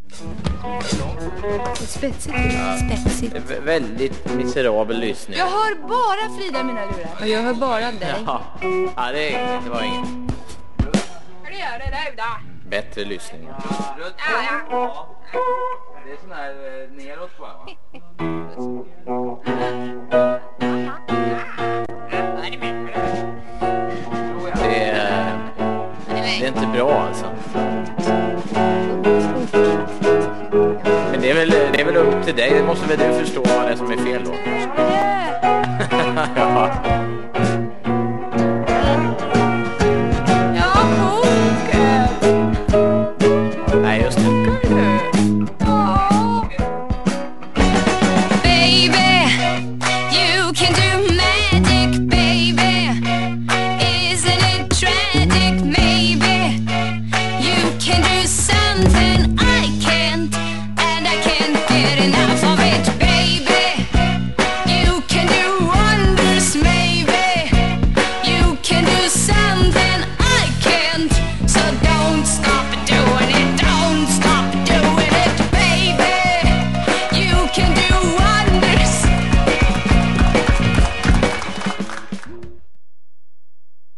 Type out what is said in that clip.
Spetsigt. Spetsigt. Väldigt miserabel lyssning. Jag hör bara Frida i mina lurar. Och jag hör bara dig. Ja, det var inget. Hur gör det där då? Bättre lyssning. Ja. Det är sån här neråt på, va? Det är inte bra alltså. Men det är väl upp till dig. Det måste väl du förstå vad det är som är fel då. Ja.